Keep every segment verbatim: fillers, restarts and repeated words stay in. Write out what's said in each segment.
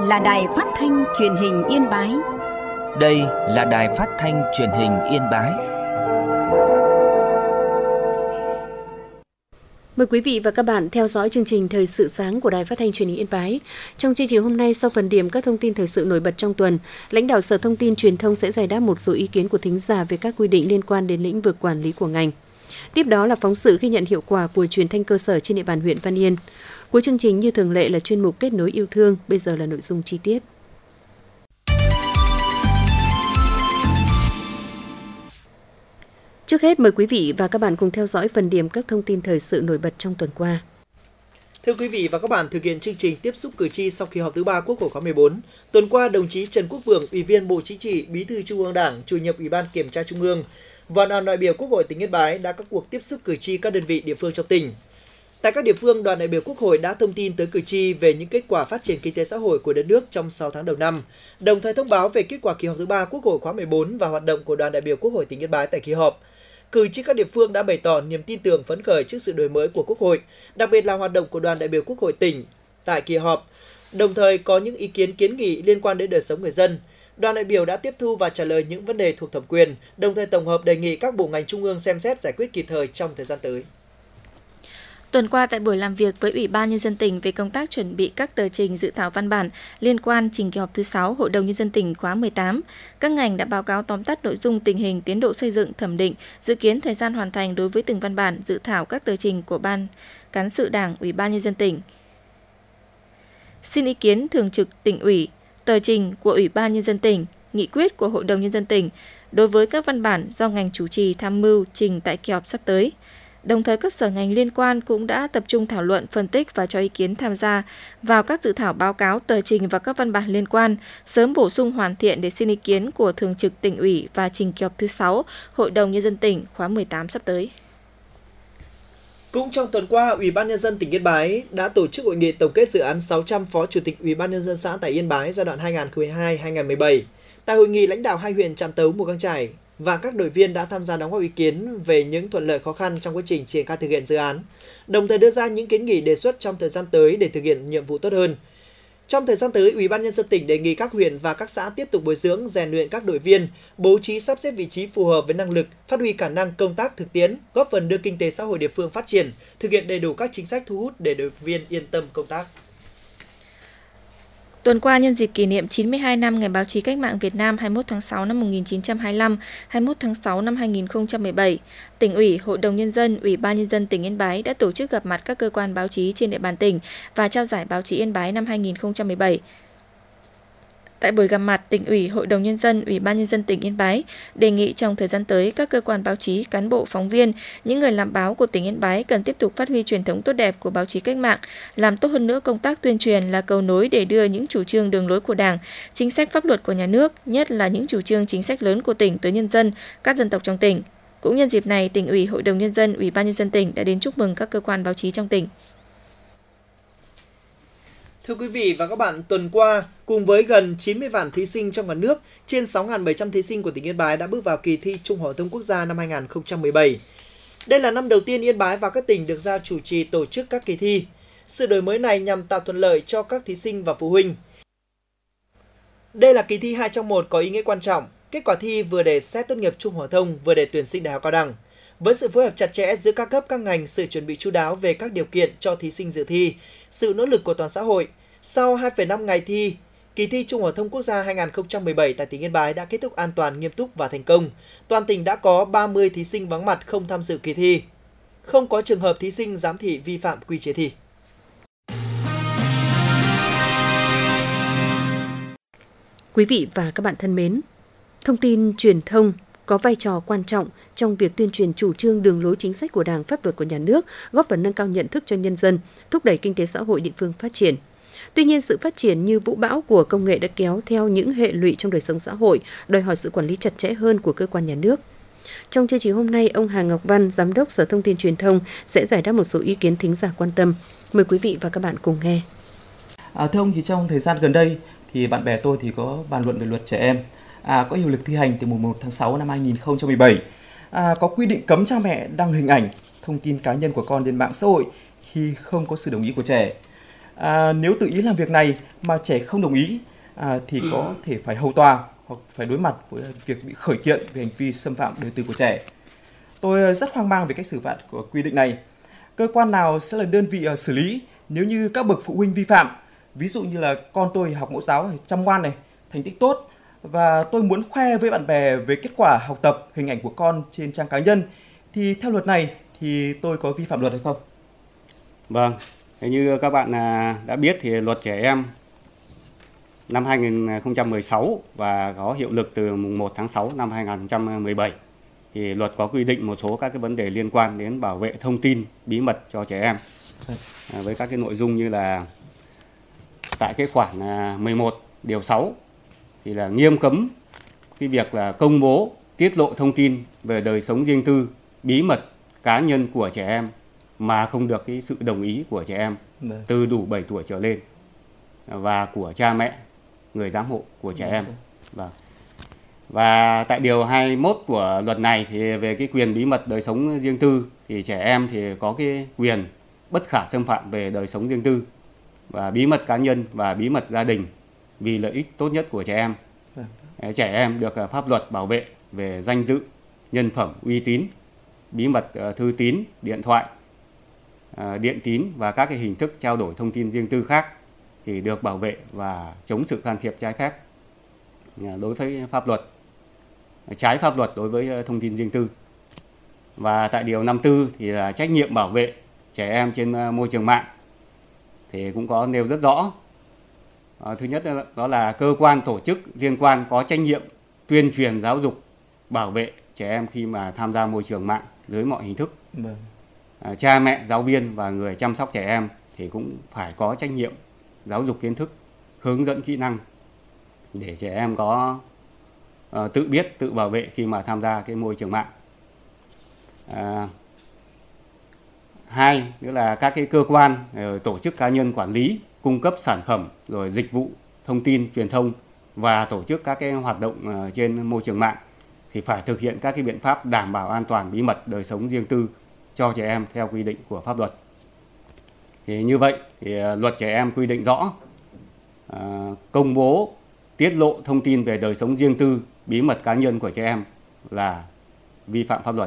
là Đài Phát thanh Truyền hình Yên Bái. Đây là Đài Phát thanh Truyền hình Yên Bái. Mời quý vị và các bạn theo dõi chương trình Thời sự sáng của Đài Phát thanh Truyền hình Yên Bái. Trong chương trình hôm nay, sau phần điểm các thông tin thời sự nổi bật trong tuần, lãnh đạo Sở Thông tin Truyền thông sẽ giải đáp một số ý kiến của thính giả về các quy định liên quan đến lĩnh vực quản lý của ngành. Tiếp đó là phóng sự ghi nhận hiệu quả của truyền thanh cơ sở trên địa bàn huyện Văn Yên. Cuối chương trình như thường lệ là chuyên mục Kết nối yêu thương, bây giờ là nội dung chi tiết. Trước hết mời quý vị và các bạn cùng theo dõi phần điểm các thông tin thời sự nổi bật trong tuần qua. Thưa quý vị và các bạn, thực hiện chương trình tiếp xúc cử tri sau kỳ họp thứ ba Quốc hội khóa mười bốn, tuần qua đồng chí Trần Quốc Vượng, Ủy viên Bộ Chính trị, Bí thư Trung ương Đảng, Chủ nhiệm Ủy ban Kiểm tra Trung ương và đoàn đại biểu Quốc hội tỉnh Yên Bái đã có cuộc tiếp xúc cử tri các đơn vị địa phương trong tỉnh. Tại các địa phương, đoàn đại biểu Quốc hội đã thông tin tới cử tri về những kết quả phát triển kinh tế xã hội của đất nước trong sáu tháng đầu năm, đồng thời thông báo về kết quả kỳ họp thứ ba Quốc hội khóa mười bốn và hoạt động của đoàn đại biểu Quốc hội tỉnh Yên Bái tại kỳ họp. Cử tri các địa phương đã bày tỏ niềm tin tưởng phấn khởi trước sự đổi mới của Quốc hội, đặc biệt là hoạt động của đoàn đại biểu Quốc hội tỉnh tại kỳ họp, đồng thời có những ý kiến kiến nghị liên quan đến đời sống người dân. Đoàn đại biểu đã tiếp thu và trả lời những vấn đề thuộc thẩm quyền, đồng thời tổng hợp đề nghị các bộ ngành trung ương xem xét giải quyết kịp thời trong thời gian tới. Tuần qua tại buổi làm việc với Ủy ban Nhân dân tỉnh về công tác chuẩn bị các tờ trình dự thảo văn bản liên quan trình kỳ họp thứ sáu Hội đồng Nhân dân tỉnh khóa mười tám, các ngành đã báo cáo tóm tắt nội dung tình hình tiến độ xây dựng thẩm định, dự kiến thời gian hoàn thành đối với từng văn bản dự thảo các tờ trình của Ban Cán sự Đảng Ủy ban Nhân dân tỉnh. Xin ý kiến Thường trực Tỉnh ủy, tờ trình của Ủy ban Nhân dân tỉnh, nghị quyết của Hội đồng Nhân dân tỉnh đối với các văn bản do ngành chủ trì tham mưu trình tại kỳ họp sắp tới. Đồng thời các sở ngành liên quan cũng đã tập trung thảo luận, phân tích và cho ý kiến tham gia vào các dự thảo báo cáo, tờ trình và các văn bản liên quan, sớm bổ sung hoàn thiện để xin ý kiến của Thường trực Tỉnh ủy và trình kỳ họp thứ sáu Hội đồng Nhân dân tỉnh khóa mười tám sắp tới. Cũng trong tuần qua, Ủy ban Nhân dân tỉnh Yên Bái đã tổ chức hội nghị tổng kết dự án sáu trăm Phó Chủ tịch Ủy ban Nhân dân xã tại Yên Bái giai đoạn hai nghìn không trăm mười hai đến hai nghìn không trăm mười bảy. Tại hội nghị, lãnh đạo hai huyện Trạm Tấu, Mù Căng Chải và các đội viên đã tham gia đóng góp ý kiến về những thuận lợi khó khăn trong quá trình triển khai thực hiện dự án, đồng thời đưa ra những kiến nghị đề xuất trong thời gian tới để thực hiện nhiệm vụ tốt hơn. Trong thời gian tới, Ủy ban Nhân dân tỉnh đề nghị các huyện và các xã tiếp tục bồi dưỡng, rèn luyện các đội viên, bố trí sắp xếp vị trí phù hợp với năng lực, phát huy khả năng công tác thực tiễn, góp phần đưa kinh tế xã hội địa phương phát triển, thực hiện đầy đủ các chính sách thu hút để đội viên yên tâm công tác. Tuần qua, nhân dịp kỷ niệm chín mươi hai năm Ngày Báo chí Cách mạng Việt Nam hai mươi mốt tháng sáu năm một nghìn chín trăm hai mươi lăm, hai mươi mốt tháng sáu năm hai nghìn không trăm mười bảy, Tỉnh ủy, Hội đồng Nhân dân, Ủy ban Nhân dân tỉnh Yên Bái đã tổ chức gặp mặt các cơ quan báo chí trên địa bàn tỉnh và trao giải báo chí Yên Bái năm hai nghìn không trăm mười bảy. Tại buổi gặp mặt, Tỉnh ủy, Hội đồng Nhân dân, Ủy ban Nhân dân tỉnh Yên Bái đề nghị trong thời gian tới, các cơ quan báo chí, cán bộ, phóng viên, những người làm báo của tỉnh Yên Bái cần tiếp tục phát huy truyền thống tốt đẹp của báo chí cách mạng, làm tốt hơn nữa công tác tuyên truyền là cầu nối để đưa những chủ trương đường lối của Đảng, chính sách pháp luật của nhà nước, nhất là những chủ trương chính sách lớn của tỉnh tới nhân dân, các dân tộc trong tỉnh. Cũng nhân dịp này, Tỉnh ủy, Hội đồng Nhân dân, Ủy ban Nhân dân tỉnh đã đến chúc mừng các cơ quan báo chí trong tỉnh. Thưa quý vị và các bạn, tuần qua, cùng với gần chín mươi vạn thí sinh trong cả nước, trên sáu nghìn bảy trăm thí sinh của tỉnh Yên Bái đã bước vào kỳ thi Trung học phổ thông quốc gia năm hai nghìn không trăm mười bảy. Đây là năm đầu tiên Yên Bái và các tỉnh được giao chủ trì tổ chức các kỳ thi. Sự đổi mới này nhằm tạo thuận lợi cho các thí sinh và phụ huynh. Đây là kỳ thi hai trong một có ý nghĩa quan trọng. Kết quả thi vừa để xét tốt nghiệp trung học phổ thông, vừa để tuyển sinh đại học cao đẳng. Với sự phối hợp chặt chẽ giữa các cấp các ngành, sự chuẩn bị chu đáo về các điều kiện cho thí sinh dự thi, sự nỗ lực của toàn xã hội, sau hai phẩy năm ngày thi, kỳ thi Trung học phổ thông quốc gia hai nghìn không trăm mười bảy tại tỉnh Yên Bái đã kết thúc an toàn, nghiêm túc và thành công. Toàn tỉnh đã có ba mươi thí sinh vắng mặt không tham dự kỳ thi. Không có trường hợp thí sinh giám thị vi phạm quy chế thi. Quý vị và các bạn thân mến, thông tin truyền thông có vai trò quan trọng trong việc tuyên truyền chủ trương, đường lối, chính sách của Đảng, pháp luật của nhà nước, góp phần nâng cao nhận thức cho nhân dân, thúc đẩy kinh tế xã hội địa phương phát triển. Tuy nhiên, sự phát triển như vũ bão của công nghệ đã kéo theo những hệ lụy trong đời sống xã hội, đòi hỏi sự quản lý chặt chẽ hơn của cơ quan nhà nước. Trong chương trình hôm nay, ông Hà Ngọc Văn, Giám đốc Sở Thông tin Truyền thông sẽ giải đáp một số ý kiến thính giả quan tâm. Mời quý vị và các bạn cùng nghe. À, thưa ông, thì trong thời gian gần đây, thì bạn bè tôi thì có bàn luận về luật trẻ em, à, có hiệu lực thi hành từ mùng một tháng sáu năm hai nghìn không trăm mười bảy. À, có quy định cấm cha mẹ đăng hình ảnh, thông tin cá nhân của con lên mạng xã hội khi không có sự đồng ý của trẻ. À, nếu tự ý làm việc này mà trẻ không đồng ý à, thì có thể phải hầu tòa hoặc phải đối mặt với việc bị khởi kiện về hành vi xâm phạm đời tư của trẻ. Tôi rất hoang mang về cách xử phạt của quy định này. Cơ quan nào sẽ là đơn vị xử lý nếu như các bậc phụ huynh vi phạm? Ví dụ như là con tôi học mẫu giáo chăm ngoan này, thành tích tốt và tôi muốn khoe với bạn bè về kết quả học tập, hình ảnh của con trên trang cá nhân thì theo luật này thì tôi có vi phạm luật hay không? Vâng, như các bạn đã biết thì luật trẻ em năm hai nghìn không trăm mười sáu và có hiệu lực từ mùng một tháng sáu năm hai nghìn không trăm mười bảy. Thì luật có quy định một số các cái vấn đề liên quan đến bảo vệ thông tin bí mật cho trẻ em. À, với các cái nội dung như là tại cái khoản mười một điều sáu thì là nghiêm cấm cái việc là công bố, tiết lộ thông tin về đời sống riêng tư, bí mật cá nhân của trẻ em mà không được cái sự đồng ý của trẻ em từ đủ bảy tuổi trở lên và của cha mẹ, người giám hộ của trẻ em. Và và tại điều hai mươi mốt của luật này thì về cái quyền bí mật đời sống riêng tư thì trẻ em thì có cái quyền bất khả xâm phạm về đời sống riêng tư và bí mật cá nhân và bí mật gia đình vì lợi ích tốt nhất của trẻ em. Trẻ em được pháp luật bảo vệ về danh dự, nhân phẩm, uy tín, bí mật thư tín, điện thoại, điện tín và các cái hình thức trao đổi thông tin riêng tư khác thì được bảo vệ và chống sự can thiệp trái phép đối với pháp luật, trái pháp luật đối với thông tin riêng tư. Và tại điều năm mươi tư thì là trách nhiệm bảo vệ trẻ em trên môi trường mạng thì cũng có nêu rất rõ. À, thứ nhất đó là cơ quan tổ chức liên quan có trách nhiệm tuyên truyền giáo dục bảo vệ trẻ em khi mà tham gia môi trường mạng dưới mọi hình thức. À, cha mẹ, giáo viên và người chăm sóc trẻ em thì cũng phải có trách nhiệm giáo dục kiến thức, hướng dẫn kỹ năng để trẻ em có uh, tự biết, tự bảo vệ khi mà tham gia cái môi trường mạng. À, hai nữa là các cái cơ quan, tổ chức cá nhân quản lý, cung cấp sản phẩm rồi dịch vụ thông tin truyền thông và tổ chức các cái hoạt động trên môi trường mạng thì phải thực hiện các cái biện pháp đảm bảo an toàn bí mật đời sống riêng tư cho trẻ em theo quy định của pháp luật. Thì như vậy thì luật trẻ em quy định rõ à, công bố, tiết lộ thông tin về đời sống riêng tư, bí mật cá nhân của trẻ em là vi phạm pháp luật.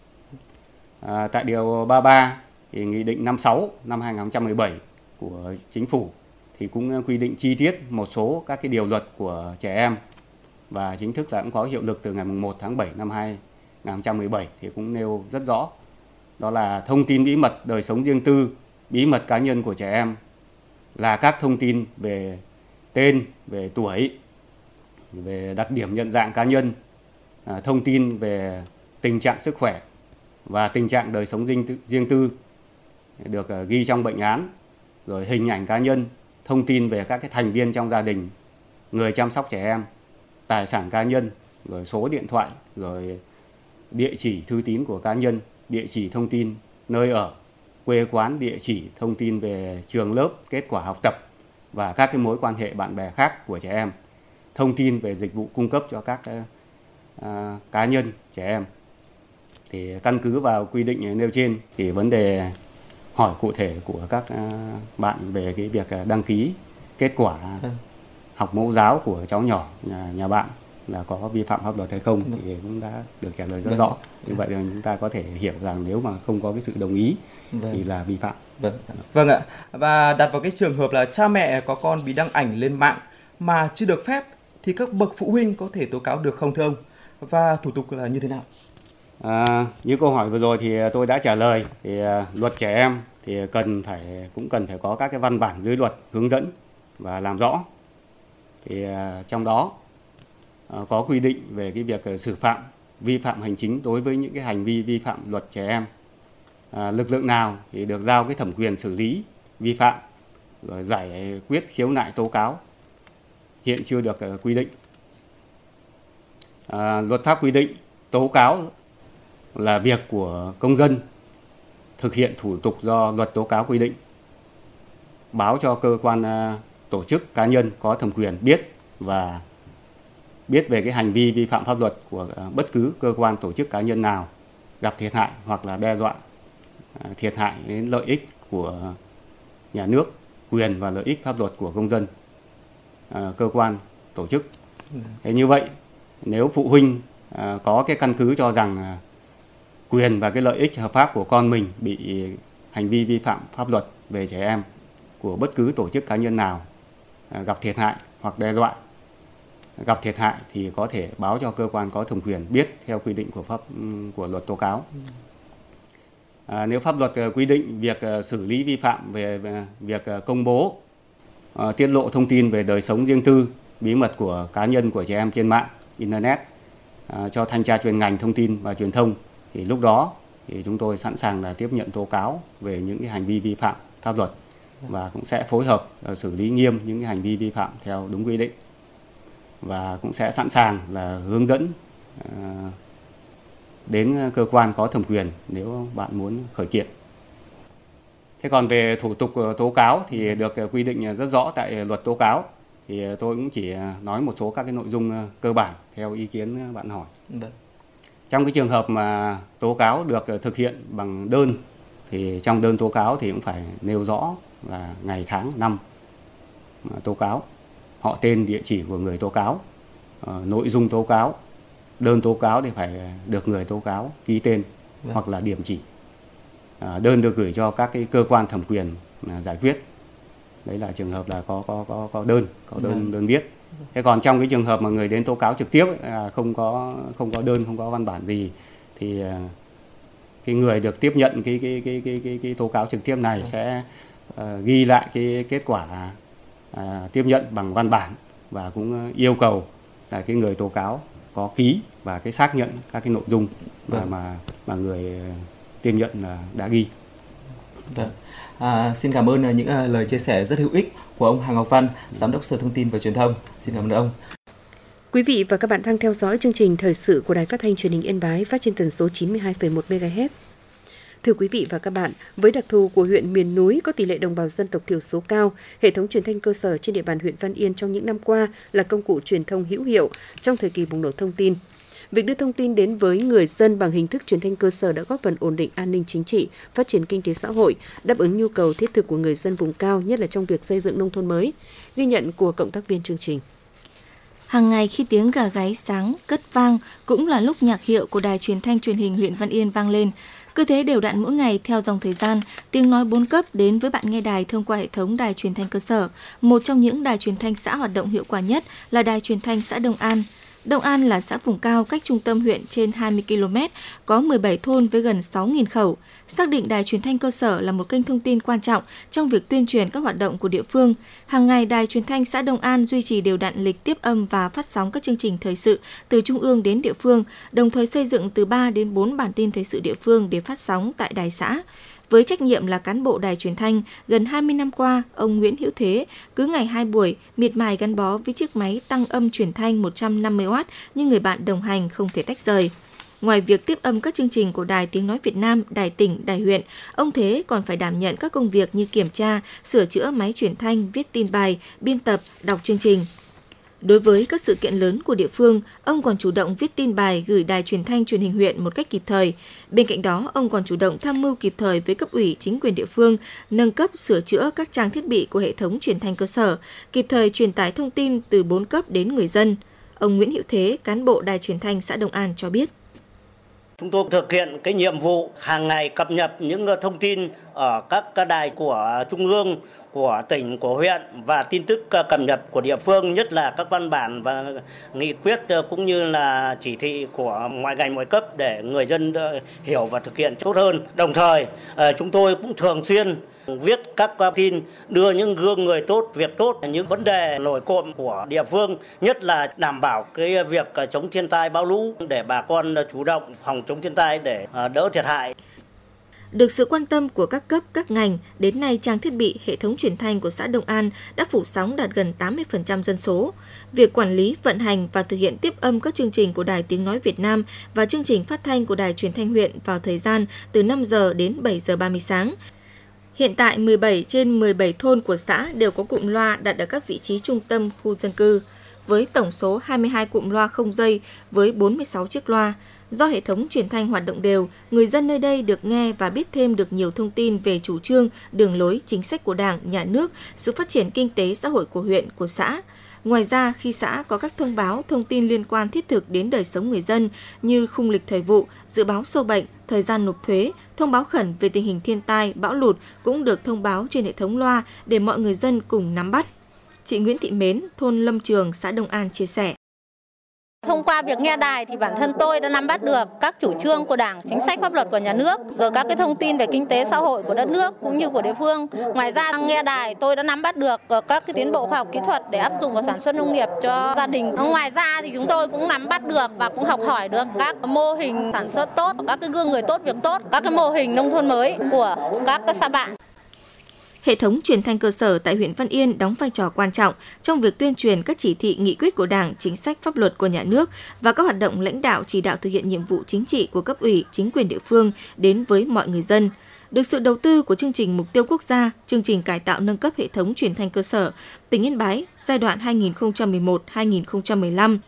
À, tại điều ba mươi ba thì Nghị định năm mươi sáu năm hai nghìn không trăm mười bảy của Chính phủ thì cũng quy định chi tiết một số các cái điều luật của trẻ em và chính thức là cũng có hiệu lực từ ngày một tháng bảy năm hai nghìn không trăm mười bảy thì cũng nêu rất rõ. Đó là thông tin bí mật đời sống riêng tư, bí mật cá nhân của trẻ em là các thông tin về tên, về tuổi, về đặc điểm nhận dạng cá nhân, à, thông tin về tình trạng sức khỏe và tình trạng đời sống riêng tư, riêng tư được uh, ghi trong bệnh án, rồi hình ảnh cá nhân, thông tin về các cái thành viên trong gia đình, người chăm sóc trẻ em, tài sản cá nhân, rồi số điện thoại, rồi địa chỉ thư tín của cá nhân, địa chỉ thông tin nơi ở, quê quán, địa chỉ thông tin về trường lớp, kết quả học tập và các cái mối quan hệ bạn bè khác của trẻ em, thông tin về dịch vụ cung cấp cho các uh, cá nhân trẻ em. Thì căn cứ vào quy định nêu trên thì vấn đề hỏi cụ thể của các bạn về cái việc đăng ký kết quả học mẫu giáo của cháu nhỏ nhà, nhà bạn là có vi phạm pháp luật hay không thì cũng đã được trả lời rất rõ. Như vậy thì chúng ta có thể hiểu rằng nếu mà không có cái sự đồng ý thì là vi phạm. Vâng. Vâng ạ. Và đặt vào cái trường hợp là cha mẹ có con bị đăng ảnh lên mạng mà chưa được phép thì các bậc phụ huynh có thể tố cáo được không thưa ông? Và thủ tục là như thế nào? À, như câu hỏi vừa rồi thì tôi đã trả lời thì uh, luật trẻ em thì cần phải cũng cần phải có các cái văn bản dưới luật hướng dẫn và làm rõ. Thì uh, trong đó uh, có quy định về cái việc uh, xử phạm vi phạm hành chính đối với những cái hành vi vi phạm luật trẻ em. Uh, lực lượng nào thì được giao cái thẩm quyền xử lý vi phạm rồi giải quyết khiếu nại tố cáo hiện chưa được uh, quy định. Uh, luật pháp quy định tố cáo là việc của công dân thực hiện thủ tục do luật tố cáo quy định, báo cho cơ quan uh, tổ chức cá nhân có thẩm quyền biết và biết về cái hành vi vi phạm pháp luật của uh, bất cứ cơ quan tổ chức cá nhân nào gặp thiệt hại hoặc là đe dọa uh, thiệt hại đến lợi ích của nhà nước quyền và lợi ích pháp luật của công dân, à, cơ quan, tổ chức. Thế như vậy, nếu phụ huynh à, có cái căn cứ cho rằng à, quyền và cái lợi ích hợp pháp của con mình bị hành vi vi phạm pháp luật về trẻ em của bất cứ tổ chức cá nhân nào à, gặp thiệt hại hoặc đe dọa, gặp thiệt hại thì có thể báo cho cơ quan có thẩm quyền biết theo quy định của pháp của luật tố cáo. À, nếu pháp luật quy định việc xử lý vi phạm về, về việc công bố, uh, tiết lộ thông tin về đời sống riêng tư, bí mật của cá nhân của trẻ em trên mạng, internet uh, cho thanh tra chuyên ngành thông tin và truyền thông, thì lúc đó thì chúng tôi sẵn sàng là tiếp nhận tố cáo về những cái hành vi vi phạm pháp luật và cũng sẽ phối hợp uh, xử lý nghiêm những cái hành vi vi phạm theo đúng quy định, và cũng sẽ sẵn sàng là hướng dẫn uh, đến cơ quan có thẩm quyền nếu bạn muốn khởi kiện. Thế còn về thủ tục tố cáo thì được quy định rất rõ tại luật tố cáo, thì tôi cũng chỉ nói một số các cái nội dung cơ bản theo ý kiến bạn hỏi. Được. Trong cái trường hợp mà tố cáo được thực hiện bằng đơn thì trong đơn tố cáo thì cũng phải nêu rõ là ngày tháng năm tố cáo, họ tên địa chỉ của người tố cáo, nội dung tố cáo. Đơn tố cáo thì phải được người tố cáo ký tên Vâng. hoặc là điểm chỉ. À, đơn được gửi cho các cái cơ quan thẩm quyền à, giải quyết. Đấy là trường hợp là có có có có đơn, có đơn Vâng. đơn viết. Thế còn trong cái trường hợp mà người đến tố cáo trực tiếp à, không có không có đơn, không có văn bản gì thì à, cái người được tiếp nhận cái cái cái cái cái, cái tố cáo trực tiếp này Vâng. sẽ à, ghi lại cái kết quả à, tiếp nhận bằng văn bản và cũng yêu cầu là cái người tố cáo có ký và cái xác nhận các cái nội dung mà vâng. mà mà người tiếp nhận là đã ghi. Vâng. À, xin cảm ơn những uh, lời chia sẻ rất hữu ích của ông Hà Ngọc Văn, Giám đốc Sở Thông tin và Truyền thông. Xin cảm ơn ông. Quý vị và các bạn đang theo dõi chương trình thời sự của Đài Phát thanh Truyền hình Yên Bái, phát trên tần số chín mươi hai phẩy một mê ga héc. Thưa quý vị và các bạn, với đặc thù của huyện miền núi có tỷ lệ đồng bào dân tộc thiểu số cao, hệ thống truyền thanh cơ sở trên địa bàn huyện Văn Yên trong những năm qua là công cụ truyền thông hữu hiệu trong thời kỳ bùng nổ thông tin. Việc đưa thông tin đến với người dân bằng hình thức truyền thanh cơ sở đã góp phần ổn định an ninh chính trị, phát triển kinh tế xã hội, đáp ứng nhu cầu thiết thực của người dân vùng cao, nhất là trong việc xây dựng nông thôn mới. Ghi nhận của cộng tác viên chương trình. Hàng ngày khi tiếng gà gáy sáng cất vang cũng là lúc nhạc hiệu của đài truyền thanh truyền hình huyện Văn Yên vang lên. Cứ thế đều đặn mỗi ngày theo dòng thời gian, tiếng nói bốn cấp đến với bạn nghe đài thông qua hệ thống đài truyền thanh cơ sở. Một trong những đài truyền thanh xã hoạt động hiệu quả nhất là đài truyền thanh xã Đông An. Đông An là xã vùng cao cách trung tâm huyện trên hai mươi ki lô mét, có mười bảy thôn với gần sáu nghìn khẩu. Xác định đài truyền thanh cơ sở là một kênh thông tin quan trọng trong việc tuyên truyền các hoạt động của địa phương. Hàng ngày, đài truyền thanh xã Đông An duy trì đều đặn lịch tiếp âm và phát sóng các chương trình thời sự từ trung ương đến địa phương, đồng thời xây dựng từ ba đến bốn bản tin thời sự địa phương để phát sóng tại đài xã. Với trách nhiệm là cán bộ đài truyền thanh, gần hai mươi năm qua, ông Nguyễn Hữu Thế cứ ngày hai buổi miệt mài gắn bó với chiếc máy tăng âm truyền thanh một trăm năm mươi oát như người bạn đồng hành không thể tách rời. Ngoài việc tiếp âm các chương trình của Đài Tiếng Nói Việt Nam, Đài tỉnh, Đài huyện, ông Thế còn phải đảm nhận các công việc như kiểm tra, sửa chữa máy truyền thanh, viết tin bài, biên tập, đọc chương trình. Đối với các sự kiện lớn của địa phương, ông còn chủ động viết tin bài gửi đài truyền thanh truyền hình huyện một cách kịp thời. Bên cạnh đó, ông còn chủ động tham mưu kịp thời với cấp ủy chính quyền địa phương, nâng cấp sửa chữa các trang thiết bị của hệ thống truyền thanh cơ sở, kịp thời truyền tải thông tin từ bốn cấp đến người dân. Ông Nguyễn Hữu Thế, cán bộ đài truyền thanh xã Đông An cho biết. Chúng tôi thực hiện cái nhiệm vụ hàng ngày cập nhật những thông tin ở các đài của trung ương, của tỉnh, của huyện và tin tức cập nhật của địa phương, nhất là các văn bản và nghị quyết cũng như là chỉ thị của mọi ngành mọi cấp để người dân hiểu và thực hiện tốt hơn. Đồng thời chúng tôi cũng thường xuyên viết các tin đưa những gương người tốt, việc tốt, những vấn đề nổi cộm của địa phương, nhất là đảm bảo cái việc chống thiên tai bão lũ để bà con chủ động phòng chống thiên tai để đỡ thiệt hại. Được sự quan tâm của các cấp, các ngành, đến nay trang thiết bị, hệ thống truyền thanh của xã Đông An đã phủ sóng đạt gần tám mươi phần trăm dân số. Việc quản lý, vận hành và thực hiện tiếp âm các chương trình của Đài Tiếng Nói Việt Nam và chương trình phát thanh của Đài Truyền thanh huyện vào thời gian từ năm giờ đến bảy giờ ba mươi sáng. Hiện tại, mười bảy trên mười bảy thôn của xã đều có cụm loa đặt ở các vị trí trung tâm khu dân cư, với tổng số hai mươi hai cụm loa không dây với bốn mươi sáu chiếc loa. Do hệ thống truyền thanh hoạt động đều, người dân nơi đây được nghe và biết thêm được nhiều thông tin về chủ trương, đường lối, chính sách của Đảng, Nhà nước, sự phát triển kinh tế xã hội của huyện, của xã. Ngoài ra, khi xã có các thông báo, thông tin liên quan thiết thực đến đời sống người dân như khung lịch thời vụ, dự báo sâu bệnh, thời gian nộp thuế, thông báo khẩn về tình hình thiên tai, bão lụt cũng được thông báo trên hệ thống loa để mọi người dân cùng nắm bắt. Chị Nguyễn Thị Mến, thôn Lâm Trường, xã Đông An chia sẻ. Thông qua việc nghe đài thì bản thân tôi đã nắm bắt được các chủ trương của Đảng, chính sách pháp luật của nhà nước, rồi các cái thông tin về kinh tế xã hội của đất nước cũng như của địa phương. Ngoài ra nghe đài tôi đã nắm bắt được các cái tiến bộ khoa học kỹ thuật để áp dụng vào sản xuất nông nghiệp cho gia đình. Ngoài ra thì chúng tôi cũng nắm bắt được và cũng học hỏi được các mô hình sản xuất tốt, các cái gương người tốt việc tốt, các cái mô hình nông thôn mới của các cái xã bạn. Hệ thống truyền thanh cơ sở tại huyện Văn Yên đóng vai trò quan trọng trong việc tuyên truyền các chỉ thị, nghị quyết của Đảng, chính sách pháp luật của nhà nước và các hoạt động lãnh đạo chỉ đạo thực hiện nhiệm vụ chính trị của cấp ủy, chính quyền địa phương đến với mọi người dân. Được sự đầu tư của chương trình Mục tiêu Quốc gia, chương trình cải tạo nâng cấp hệ thống truyền thanh cơ sở, tỉnh Yên Bái giai đoạn hai nghìn không trăm mười một đến hai nghìn không trăm mười lăm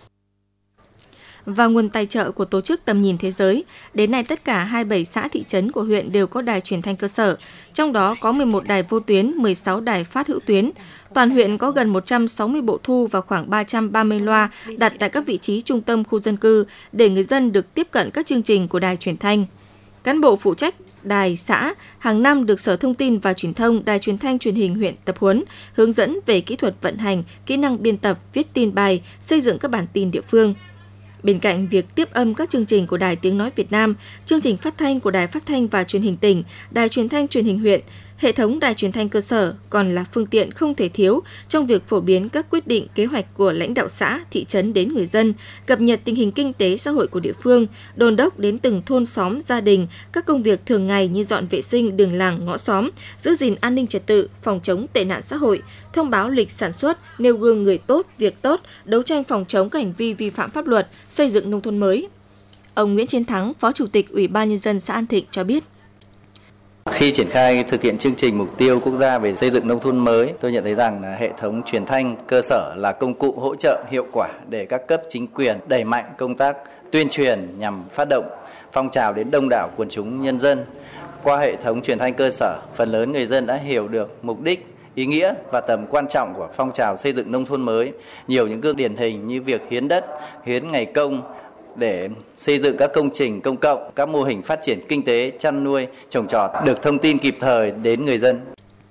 và nguồn tài trợ của Tổ chức Tầm nhìn Thế giới, đến nay tất cả hai mươi bảy xã thị trấn của huyện đều có đài truyền thanh cơ sở, trong đó có mười một đài vô tuyến, mười sáu đài phát hữu tuyến. Toàn huyện có gần một trăm sáu mươi bộ thu và khoảng ba trăm ba mươi loa đặt tại các vị trí trung tâm khu dân cư để người dân được tiếp cận các chương trình của đài truyền thanh. Cán bộ phụ trách đài xã hàng năm được Sở Thông tin và Truyền thông, Đài Truyền thanh Truyền hình huyện tập huấn, hướng dẫn về kỹ thuật vận hành, kỹ năng biên tập, viết tin bài, xây dựng các bản tin địa phương. Bên cạnh việc tiếp âm các chương trình của Đài Tiếng Nói Việt Nam, chương trình phát thanh của Đài Phát thanh và Truyền hình tỉnh, Đài Truyền thanh Truyền hình huyện, hệ thống đài truyền thanh cơ sở còn là phương tiện không thể thiếu trong việc phổ biến các quyết định, kế hoạch của lãnh đạo xã, thị trấn đến người dân, cập nhật tình hình kinh tế xã hội của địa phương, đôn đốc đến từng thôn xóm, gia đình, các công việc thường ngày như dọn vệ sinh đường làng, ngõ xóm, giữ gìn an ninh trật tự, phòng chống tệ nạn xã hội, thông báo lịch sản xuất, nêu gương người tốt, việc tốt, đấu tranh phòng chống các hành vi vi phạm pháp luật, xây dựng nông thôn mới. Ông Nguyễn Chiến Thắng, Phó Chủ tịch Ủy ban Nhân dân xã An Thịnh cho biết. Khi triển khai thực hiện chương trình mục tiêu quốc gia về xây dựng nông thôn mới, tôi nhận thấy rằng là hệ thống truyền thanh cơ sở là công cụ hỗ trợ hiệu quả để các cấp chính quyền đẩy mạnh công tác tuyên truyền nhằm phát động phong trào đến đông đảo quần chúng nhân dân. Qua hệ thống truyền thanh cơ sở, phần lớn người dân đã hiểu được mục đích, ý nghĩa và tầm quan trọng của phong trào xây dựng nông thôn mới. Nhiều những gương điển hình như việc hiến đất, hiến ngày công để xây dựng các công trình công cộng, các mô hình phát triển kinh tế, chăn nuôi, trồng trọt được thông tin kịp thời đến người dân.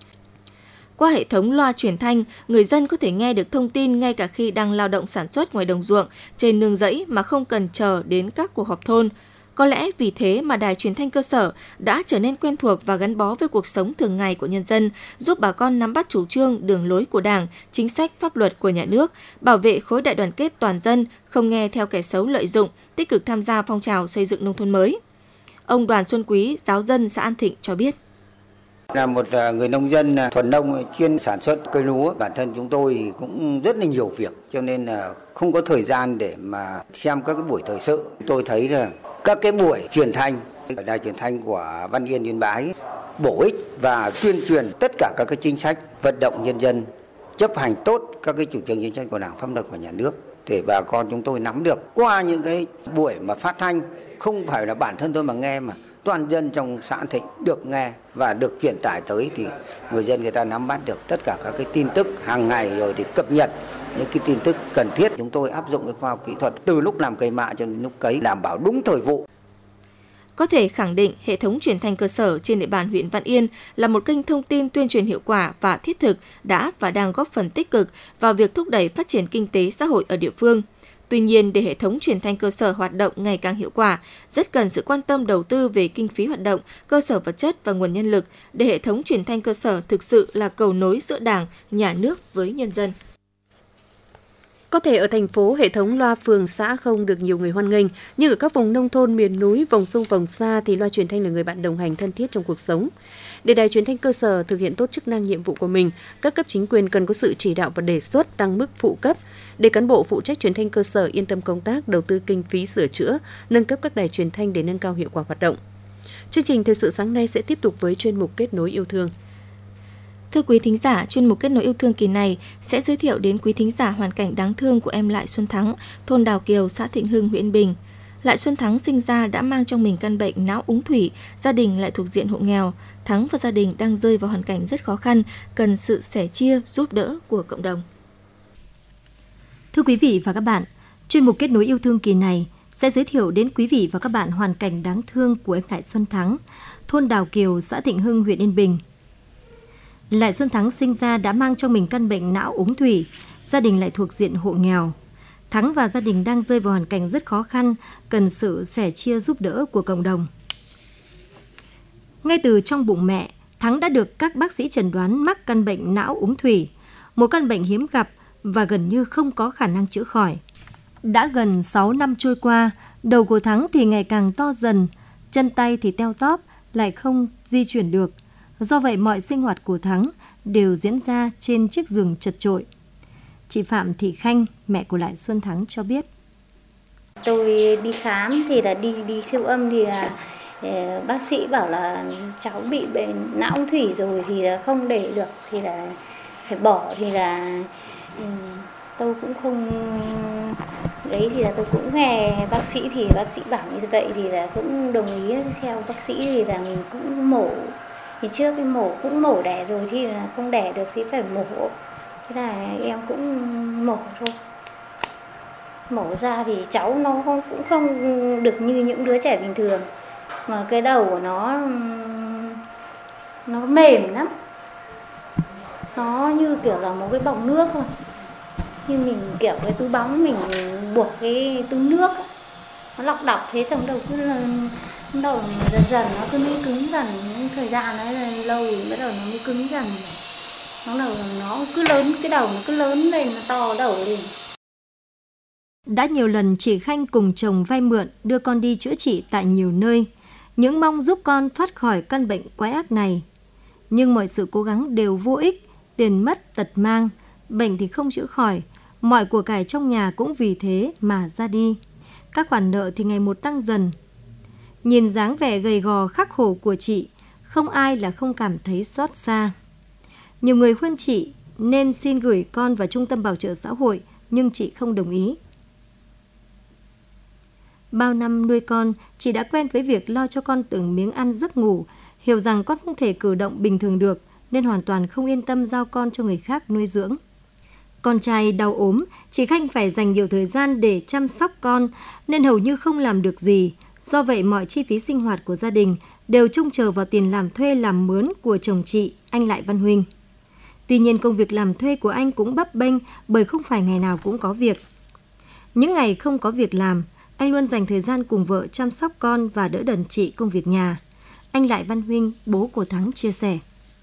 Qua hệ thống loa truyền thanh, người dân có thể nghe được thông tin ngay cả khi đang lao động sản xuất ngoài đồng ruộng, trên nương rẫy mà không cần chờ đến các cuộc họp thôn. Có lẽ vì thế mà đài truyền thanh cơ sở đã trở nên quen thuộc và gắn bó với cuộc sống thường ngày của nhân dân, giúp bà con nắm bắt chủ trương, đường lối của Đảng, chính sách, pháp luật của nhà nước, bảo vệ khối đại đoàn kết toàn dân, không nghe theo kẻ xấu lợi dụng, tích cực tham gia phong trào xây dựng nông thôn mới. Ông Đoàn Xuân Quý, giáo dân xã An Thịnh cho biết. Là một người nông dân thuần nông chuyên sản xuất cây lúa, bản thân chúng tôi cũng rất là nhiều việc, cho nên là không có thời gian để mà xem các cái buổi thời sự. Tôi thấy là các cái buổi truyền thanh, đài truyền thanh của Văn Yên, Yên Bái bổ ích và tuyên truyền tất cả các cái chính sách, vận động nhân dân chấp hành tốt các cái chủ trương chính sách của Đảng, pháp luật của nhà nước để bà con chúng tôi nắm được qua những cái buổi mà phát thanh, không phải là bản thân tôi mà nghe mà toàn dân trong xã An Thịnh được nghe và được truyền tải tới thì người dân người ta nắm bắt được tất cả các cái tin tức hàng ngày, rồi thì cập nhật những cái tin tức cần thiết. Chúng tôi áp dụng cái khoa học kỹ thuật từ lúc làm cây mạ cho đến lúc cấy, đảm bảo đúng thời vụ. Có thể khẳng định hệ thống truyền thanh cơ sở trên địa bàn huyện Văn Yên là một kênh thông tin tuyên truyền hiệu quả và thiết thực đã và đang góp phần tích cực vào việc thúc đẩy phát triển kinh tế xã hội ở địa phương. Tuy nhiên, để hệ thống truyền thanh cơ sở hoạt động ngày càng hiệu quả, rất cần sự quan tâm đầu tư về kinh phí hoạt động, cơ sở vật chất và nguồn nhân lực để hệ thống truyền thanh cơ sở thực sự là cầu nối giữa Đảng, nhà nước với nhân dân. Có thể ở thành phố, hệ thống loa phường xã không được nhiều người hoan nghênh, nhưng ở các vùng nông thôn, miền núi, vùng sâu vùng xa thì loa truyền thanh là người bạn đồng hành thân thiết trong cuộc sống. Để đài truyền thanh cơ sở thực hiện tốt chức năng nhiệm vụ của mình, các cấp chính quyền cần có sự chỉ đạo và đề xuất tăng mức phụ cấp để cán bộ phụ trách truyền thanh cơ sở yên tâm công tác, đầu tư kinh phí sửa chữa, nâng cấp các đài truyền thanh để nâng cao hiệu quả hoạt động. Chương trình thời sự sáng nay sẽ tiếp tục với chuyên mục Kết nối yêu thương. Thưa quý thính giả, chuyên mục Kết nối yêu thương kỳ này sẽ giới thiệu đến quý thính giả hoàn cảnh đáng thương của em Lại Xuân Thắng, thôn Đào Kiều, xã Thịnh Hưng, huyện Bình. Lại Xuân Thắng sinh ra đã mang trong mình căn bệnh não úng thủy, gia đình lại thuộc diện hộ nghèo. Thắng và gia đình đang rơi vào hoàn cảnh rất khó khăn, cần sự sẻ chia, giúp đỡ của cộng đồng. Thưa quý vị và các bạn, chuyên mục Kết nối yêu thương kỳ này sẽ giới thiệu đến quý vị và các bạn hoàn cảnh đáng thương của em Lại Xuân Thắng, thôn Đào Kiều, xã Thịnh Hưng, huyện Yên Bình. Lại Xuân Thắng sinh ra đã mang trong mình căn bệnh não úng thủy, gia đình lại thuộc diện hộ nghèo. Thắng và gia đình đang rơi vào hoàn cảnh rất khó khăn, cần sự sẻ chia giúp đỡ của cộng đồng. Ngay từ trong bụng mẹ, Thắng đã được các bác sĩ chẩn đoán mắc căn bệnh não úng thủy, một căn bệnh hiếm gặp và gần như không có khả năng chữa khỏi. Đã gần sáu năm trôi qua, đầu của Thắng thì ngày càng to dần, chân tay thì teo tóp, lại không di chuyển được. Do vậy mọi sinh hoạt của Thắng đều diễn ra trên chiếc giường chật chội. Chị Phạm Thị Khanh, mẹ của Lại Xuân Thắng cho biết. Tôi đi khám thì là đi đi siêu âm thì là bác sĩ bảo là cháu bị bệnh não úng thủy rồi thì là không để được, thì là phải bỏ, thì là tôi cũng không đấy, thì là tôi cũng nghe bác sĩ, thì bác sĩ bảo như vậy thì là cũng đồng ý theo bác sĩ, thì là mình cũng mổ. Thì trước cái mổ cũng mổ đẻ rồi thì là không đẻ được thì phải mổ. Thế là em cũng mổ thôi. Mổ ra thì cháu nó không, cũng không được như những đứa trẻ bình thường. Mà cái đầu của nó nó mềm lắm. Nó như kiểu là một cái bọng nước thôi. Như mình kiểu cái túi bóng mình buộc cái túi nước. Nó lọc đọc thế, xong đầu cứ là đầu dần dần nó cứ mới cứng dần, thời gian nó lâu thì bắt đầu nó mới cứng dần. Nó đầu nó cứ lớn, cái đầu nó cứ lớn lên, nó to đầu lên. Đã nhiều lần chị Khanh cùng chồng vay mượn đưa con đi chữa trị tại nhiều nơi, những mong giúp con thoát khỏi căn bệnh quái ác này. Nhưng mọi sự cố gắng đều vô ích, tiền mất tật mang, bệnh thì không chữa khỏi, mọi của cải trong nhà cũng vì thế mà ra đi. Các khoản nợ thì ngày một tăng dần. Nhìn dáng vẻ gầy gò khắc khổ của chị, không ai là không cảm thấy xót xa. Nhiều người khuyên chị nên xin gửi con vào trung tâm bảo trợ xã hội, nhưng chị không đồng ý. Bao năm nuôi con, chị đã quen với việc lo cho con từng miếng ăn giấc ngủ, hiểu rằng con không thể cử động bình thường được, nên hoàn toàn không yên tâm giao con cho người khác nuôi dưỡng. Con trai đau ốm, chị Khanh phải dành nhiều thời gian để chăm sóc con, nên hầu như không làm được gì. Do vậy, mọi chi phí sinh hoạt của gia đình đều trông chờ vào tiền làm thuê làm mướn của chồng chị, anh Lại Văn Huynh. Tuy nhiên, công việc làm thuê của anh cũng bấp bênh bởi không phải ngày nào cũng có việc. Những ngày không có việc làm, anh luôn dành thời gian cùng vợ chăm sóc con và đỡ đần chị công việc nhà. Anh Lại Văn Huynh, bố của Thắng chia sẻ.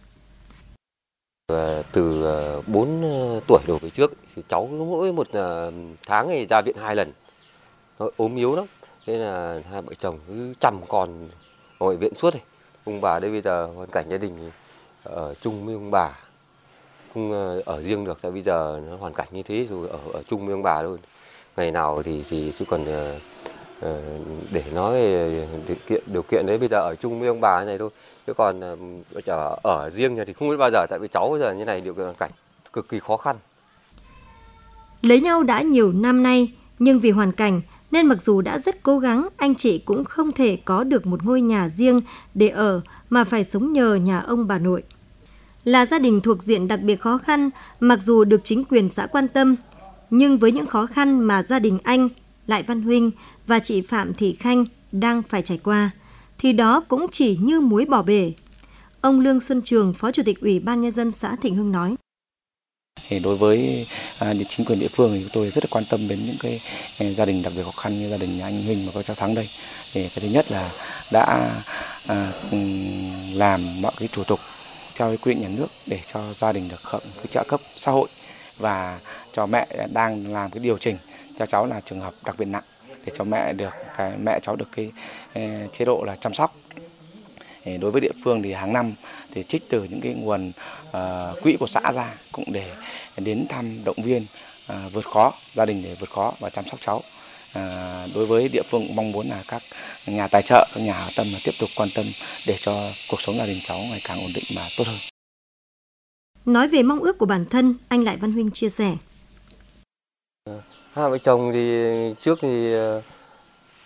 Từ bốn tuổi đổ về trước, thì cháu mỗi một tháng thì ra viện hai lần. Nó ốm yếu lắm, thế là hai vợ chồng cứ chăm con ngồi viện suốt. Này. Ông bà đây bây giờ hoàn cảnh gia đình ở chung với ông bà, không ở riêng được, tại bây giờ nó hoàn cảnh như thế rồi, ở, ở chung với ông bà luôn. Ngày nào thì thì chứ còn uh, để nói về điều kiện điều kiện đấy, bây giờ ở chung với ông bà này thôi, chứ còn uh, ở, ở riêng thì không biết bao giờ, tại vì cháu bây giờ như này điều kiện hoàn cảnh cực kỳ khó khăn. Lấy nhau đã nhiều năm nay, nhưng vì hoàn cảnh nên mặc dù đã rất cố gắng, anh chị cũng không thể có được một ngôi nhà riêng để ở mà phải sống nhờ nhà ông bà nội. Là gia đình thuộc diện đặc biệt khó khăn, mặc dù được chính quyền xã quan tâm, nhưng với những khó khăn mà gia đình anh, Lại Văn Huynh và chị Phạm Thị Khanh đang phải trải qua, thì đó cũng chỉ như muối bỏ bể. Ông Lương Xuân Trường, Phó Chủ tịch Ủy ban Nhân dân xã Thịnh Hưng nói. Thì đối với à, chính quyền địa phương thì chúng tôi rất là quan tâm đến những cái, cái gia đình đặc biệt khó khăn như gia đình nhà anh Huynh và các cháu Thắng đây. Thì cái thứ nhất là đã à, làm mọi cái thủ tục theo cái quy định nhà nước để cho gia đình được hưởng cái trợ cấp xã hội, và cho mẹ đang làm cái điều chỉnh cho cháu là trường hợp đặc biệt nặng để cho mẹ được cái mẹ cháu được cái, cái chế độ là chăm sóc. Thì đối với địa phương thì hàng năm thì trích từ những cái nguồn uh, quỹ của xã ra cũng để đến thăm động viên uh, vượt khó gia đình để vượt khó và chăm sóc cháu. Uh, đối với địa phương cũng mong muốn là các nhà tài trợ, các nhà hảo tâm là tiếp tục quan tâm để cho cuộc sống gia đình cháu ngày càng ổn định và tốt hơn. Nói về mong ước của bản thân, anh Lại Văn Huynh chia sẻ. Hai vợ chồng thì trước thì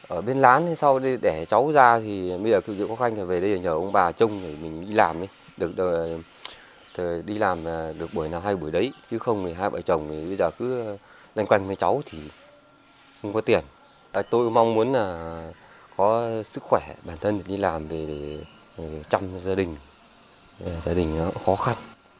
ở bên lán, sau đây để cháu ra thì bây giờ cứ khó khăn là về đây nhờ ông bà trông để mình đi làm ấy, được, được, được đi làm được buổi nào hai buổi đấy, chứ không thì hai vợ chồng thì bây giờ cứ loanh quanh với cháu thì không có tiền. À, tôi mong muốn là có sức khỏe bản thân để đi làm về để, để chăm gia đình, gia đình nó khó khăn.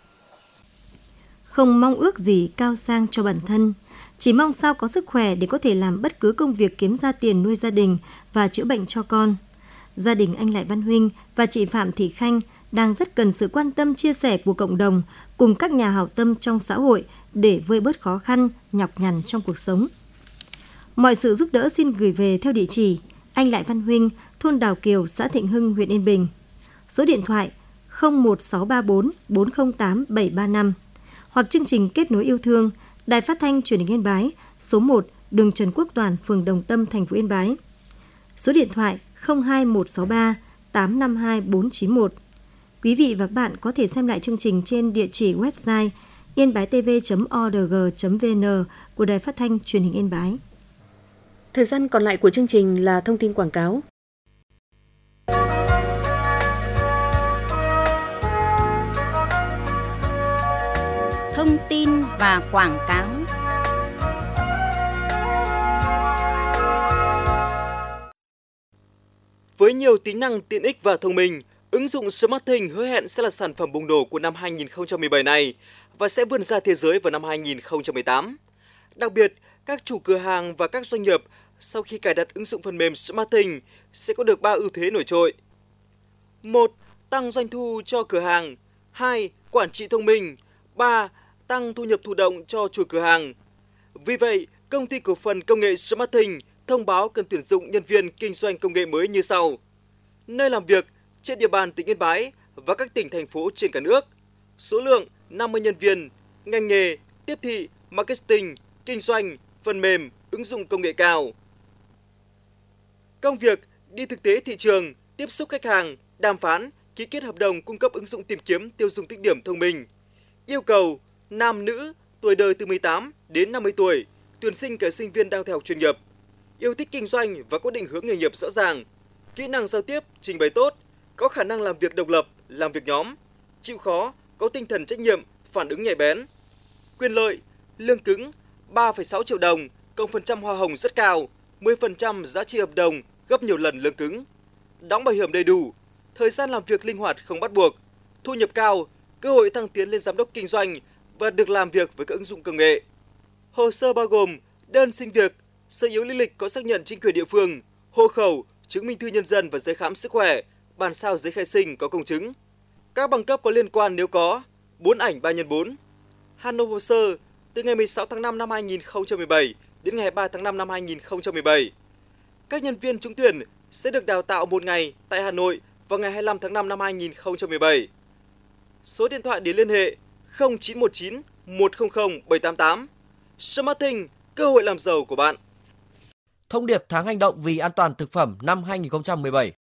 Không mong ước gì cao sang cho bản thân, chỉ mong sao có sức khỏe để có thể làm bất cứ công việc kiếm ra tiền nuôi gia đình và chữa bệnh cho con. Gia đình anh Lại Văn Huynh và chị Phạm Thị Khanh đang rất cần sự quan tâm chia sẻ của cộng đồng cùng các nhà hảo tâm trong xã hội để vơi bớt khó khăn, nhọc nhằn trong cuộc sống. Mọi sự giúp đỡ xin gửi về theo địa chỉ anh Lại Văn Huynh, thôn Đào Kiều, xã Thịnh Hưng, huyện Yên Bình. Số điện thoại không một sáu ba bốn bốn không tám bảy ba năm hoặc chương trình Kết nối yêu thương, Đài Phát thanh Truyền hình Yên Bái, số một, đường Trần Quốc Toản, phường Đồng Tâm, thành phố Yên Bái. Số điện thoại không hai một sáu ba tám năm hai bốn chín một. Quý vị và các bạn có thể xem lại chương trình trên địa chỉ website yên-bái-tv chấm o r g chấm v n của Đài Phát thanh Truyền hình Yên Bái. Thời gian còn lại của chương trình là thông tin quảng cáo. Thông tin và quảng cáo. Với nhiều tính năng tiện ích và thông minh, ứng dụng SmartThings hứa hẹn sẽ là sản phẩm bùng nổ của năm hai không một bảy này và sẽ vươn ra thế giới vào năm hai không một tám. Đặc biệt, các chủ cửa hàng và các doanh nghiệp sau khi cài đặt ứng dụng phần mềm SmartThings sẽ có được ba ưu thế nổi trội. một. Tăng doanh thu cho cửa hàng. hai. Quản trị thông minh. ba. Tăng thu nhập thụ động cho chủ cửa hàng. Vì vậy, công ty cổ phần công nghệ SmartThings thông báo cần tuyển dụng nhân viên kinh doanh công nghệ mới như sau. Nơi làm việc trên địa bàn tỉnh Yên Bái và các tỉnh, thành phố trên cả nước. Số lượng năm mươi nhân viên. Ngành nghề tiếp thị, marketing, kinh doanh, phần mềm, ứng dụng công nghệ cao. Công việc đi thực tế thị trường, tiếp xúc khách hàng, đàm phán, ký kết hợp đồng cung cấp ứng dụng tìm kiếm tiêu dùng tích điểm thông minh. Yêu cầu nam nữ, tuổi đời từ mười tám đến năm mươi tuổi, tuyển sinh cả sinh viên đang theo học chuyên nghiệp. Yêu thích kinh doanh và có định hướng nghề nghiệp rõ ràng. Kỹ năng giao tiếp, trình bày tốt, có khả năng làm việc độc lập, làm việc nhóm, chịu khó, có tinh thần trách nhiệm, phản ứng nhạy bén. Quyền lợi, lương cứng ba phẩy sáu triệu đồng, cộng phần trăm hoa hồng rất cao, mười phần trăm giá trị hợp đồng, gấp nhiều lần lương cứng. Đóng bảo hiểm đầy đủ, thời gian làm việc linh hoạt không bắt buộc, thu nhập cao, cơ hội thăng tiến lên giám đốc kinh doanh và được làm việc với các ứng dụng công nghệ. Hồ sơ bao gồm đơn xin việc, sơ yếu lý lịch có xác nhận chính quyền địa phương, hộ khẩu, chứng minh thư nhân dân và giấy khám sức khỏe, bản sao giấy khai sinh có công chứng. Các bằng cấp có liên quan nếu có, bốn ảnh ba nhân bốn. Hạn nộp hồ sơ từ ngày mười sáu tháng năm năm hai nghìn không trăm mười bảy đến ngày ba tháng năm năm hai nghìn không trăm mười bảy. Các nhân viên trúng tuyển sẽ được đào tạo một ngày tại Hà Nội vào ngày hai mươi lăm tháng năm năm hai nghìn không trăm mười bảy. Số điện thoại để liên hệ không chín một chín một không không bảy tám tám. SmartThings, cơ hội làm giàu của bạn. Thông điệp tháng hành động vì an toàn thực phẩm năm hai nghìn không trăm mười bảy.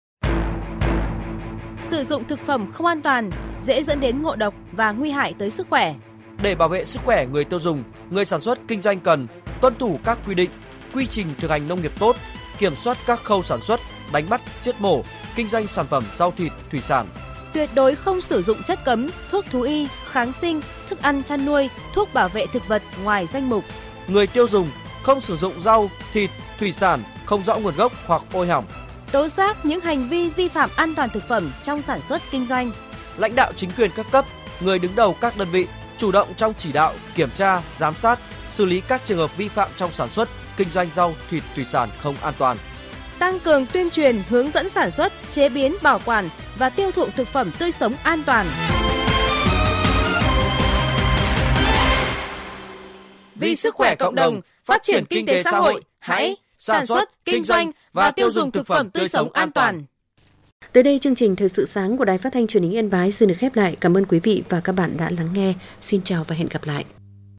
Sử dụng thực phẩm không an toàn dễ dẫn đến ngộ độc và nguy hại tới sức khỏe. Để bảo vệ sức khỏe người tiêu dùng, người sản xuất kinh doanh cần tuân thủ các quy định, quy trình thực hành nông nghiệp tốt, kiểm soát các khâu sản xuất, đánh bắt, giết mổ, kinh doanh sản phẩm rau thịt, thủy sản. Tuyệt đối không sử dụng chất cấm, thuốc thú y, kháng sinh, thức ăn chăn nuôi, thuốc bảo vệ thực vật ngoài danh mục. Người tiêu dùng không sử dụng rau, thịt, thủy sản không rõ nguồn gốc hoặc ôi hỏng. Tố giác những hành vi vi phạm an toàn thực phẩm trong sản xuất kinh doanh. Lãnh đạo chính quyền các cấp, người đứng đầu các đơn vị chủ động trong chỉ đạo, kiểm tra, giám sát, xử lý các trường hợp vi phạm trong sản xuất, kinh doanh rau, thịt, thủy sản không an toàn. Tăng cường tuyên truyền, hướng dẫn sản xuất, chế biến, bảo quản và tiêu thụ thực phẩm tươi sống an toàn. Vì sức khỏe cộng đồng, phát triển kinh tế xã hội, hãy sản xuất, kinh doanh và tiêu dùng thực phẩm tươi sống an toàn. Tới đây chương trình Thời sự sáng của Đài Phát thanh Truyền hình Yên Bái xin được khép lại. Cảm ơn quý vị và các bạn đã lắng nghe. Xin chào và hẹn gặp lại.